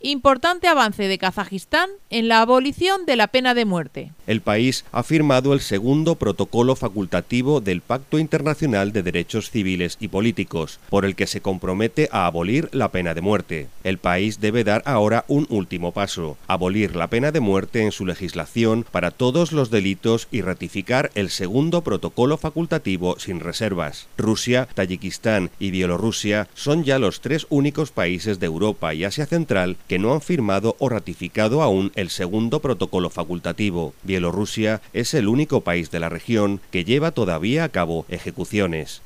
Importante avance de Kazajistán en la abolición de la pena de muerte. El país ha firmado el segundo protocolo facultativo del Pacto Internacional de Derechos Civiles y Políticos, por el que se compromete a abolir la pena de muerte. El país debe dar ahora un último paso: abolir la pena de muerte en su legislación para todos los delitos y ratificar el segundo protocolo facultativo sin reservas. Rusia, Tayikistán y Bielorrusia son ya los tres únicos países de Europa y Asia Central que no han firmado o ratificado aún el segundo protocolo facultativo. Bielorrusia es el único país de la región que lleva todavía a cabo ejecuciones.